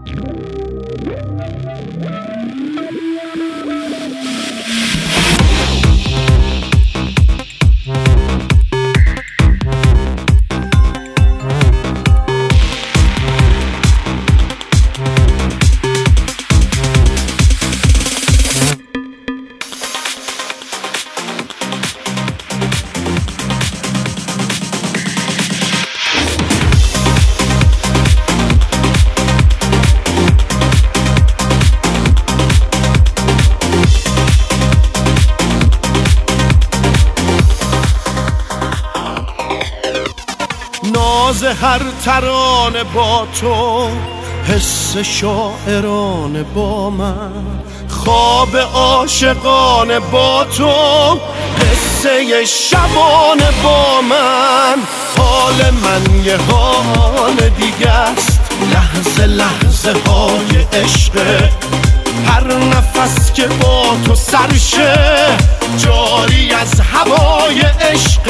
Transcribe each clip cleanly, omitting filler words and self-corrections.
ناز هر ترانه با تو، حس شاعرانه با من، خواب عاشقانه با تو، قصه شبانه با من. حال من یه حال دیگه است، لحظه لحظه های عشق، هر نفس که با تو سرشه جاری از هوای عشق.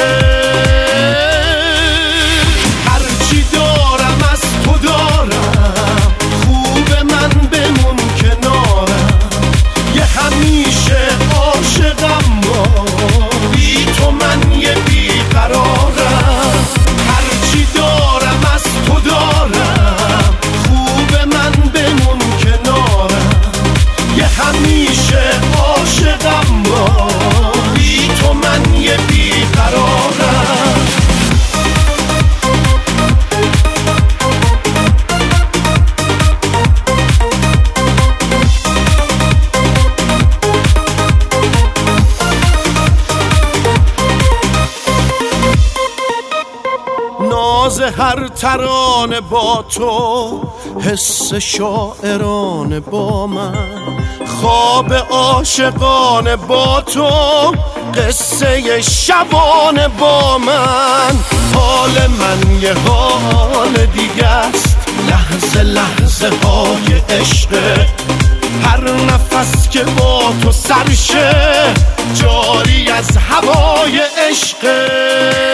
هرچی دارم از تو دارم، خوب من بمون کنارم، یه همیشه عاشقم ما، بی تو من یه بیقرارم. هرچی دارم از تو دارم، خوب من بمون کنارم، یه همیشه عاشقم ما، بی تو من یه بیقرارم. ناز هر ترانه با تو، حس شاعرانه با من، خواب عاشقانه با تو، قصه شبانه با من. حال من یه حال دیگه است، لحظه لحظه های عشق، هر نفس که با تو سرشه جاری از هوای عشق.